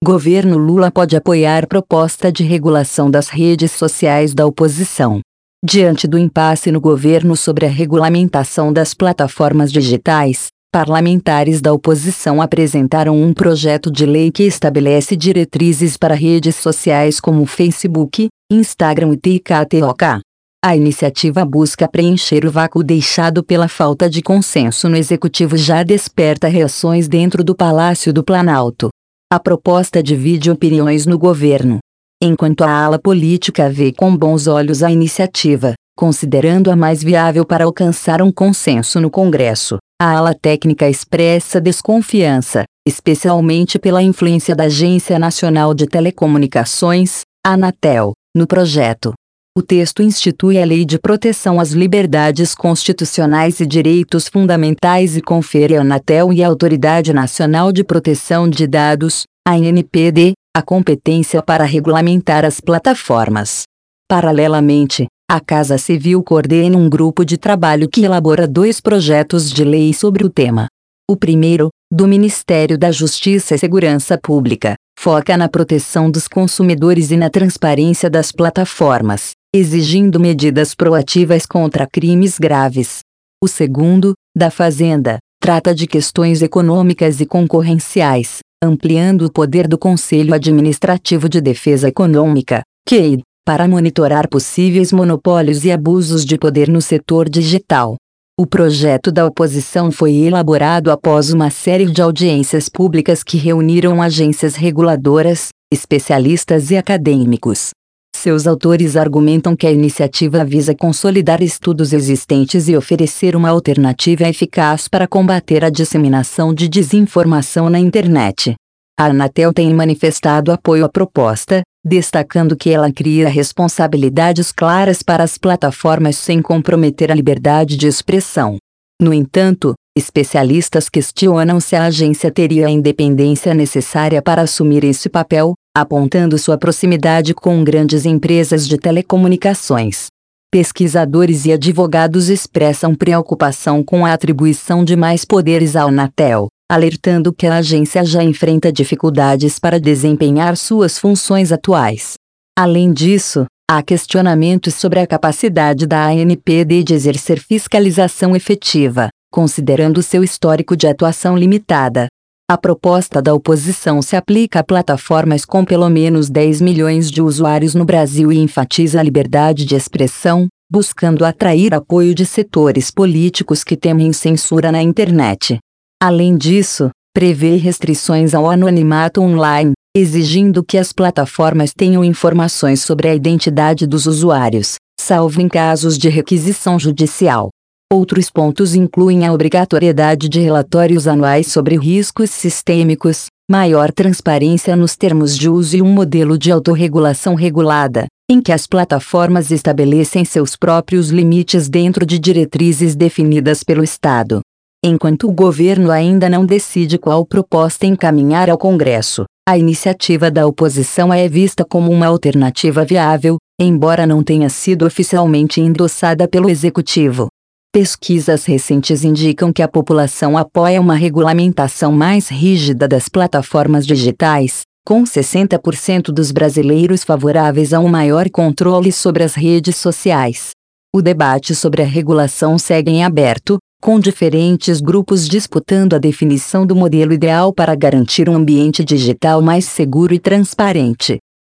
Governo Lula pode apoiar proposta de regulação das redes sociais da oposição. Diante do impasse no governo sobre a regulamentação das plataformas digitais, parlamentares da oposição apresentaram um projeto de lei que estabelece diretrizes para redes sociais como Facebook, Instagram e TikTok. A iniciativa busca preencher o vácuo deixado pela falta de consenso no executivo e já desperta reações dentro do Palácio do Planalto. A proposta divide opiniões no governo. Enquanto a ala política vê com bons olhos a iniciativa, considerando-a mais viável para alcançar um consenso no Congresso, a ala técnica expressa desconfiança, especialmente pela influência da Agência Nacional de Telecomunicações, Anatel, no projeto. O texto institui a Lei de Proteção às Liberdades Constitucionais e Direitos Fundamentais e confere à Anatel e à Autoridade Nacional de Proteção de Dados, ANPD, a competência para regulamentar as plataformas. Paralelamente, a Casa Civil coordena um grupo de trabalho que elabora 2 projetos de lei sobre o tema. O primeiro, do Ministério da Justiça e Segurança Pública, foca na proteção dos consumidores e na transparência das plataformas, exigindo medidas proativas contra crimes graves. O segundo, da Fazenda, trata de questões econômicas e concorrenciais, ampliando o poder do Conselho Administrativo de Defesa Econômica, CADE, para monitorar possíveis monopólios e abusos de poder no setor digital. O projeto da oposição foi elaborado após uma série de audiências públicas que reuniram agências reguladoras, especialistas e acadêmicos. Seus autores argumentam que a iniciativa visa consolidar estudos existentes e oferecer uma alternativa eficaz para combater a disseminação de desinformação na internet. A Anatel tem manifestado apoio à proposta, destacando que ela cria responsabilidades claras para as plataformas sem comprometer a liberdade de expressão. No entanto, especialistas questionam se a agência teria a independência necessária para assumir esse papel, apontando sua proximidade com grandes empresas de telecomunicações. Pesquisadores e advogados expressam preocupação com a atribuição de mais poderes à Anatel, alertando que a agência já enfrenta dificuldades para desempenhar suas funções atuais. Além disso, há questionamentos sobre a capacidade da ANPD de exercer fiscalização efetiva, considerando seu histórico de atuação limitada. A proposta da oposição se aplica a plataformas com pelo menos 10 milhões de usuários no Brasil e enfatiza a liberdade de expressão, buscando atrair apoio de setores políticos que temem censura na internet. Além disso, prevê restrições ao anonimato online, exigindo que as plataformas tenham informações sobre a identidade dos usuários, salvo em casos de requisição judicial. Outros pontos incluem a obrigatoriedade de relatórios anuais sobre riscos sistêmicos, maior transparência nos termos de uso e um modelo de autorregulação regulada, em que as plataformas estabelecem seus próprios limites dentro de diretrizes definidas pelo Estado. Enquanto o governo ainda não decide qual proposta encaminhar ao Congresso, a iniciativa da oposição é vista como uma alternativa viável, embora não tenha sido oficialmente endossada pelo Executivo. Pesquisas recentes indicam que a população apoia uma regulamentação mais rígida das plataformas digitais, com 60% dos brasileiros favoráveis a um maior controle sobre as redes sociais. O debate sobre a regulação segue em aberto, com diferentes grupos disputando a definição do modelo ideal para garantir um ambiente digital mais seguro e transparente.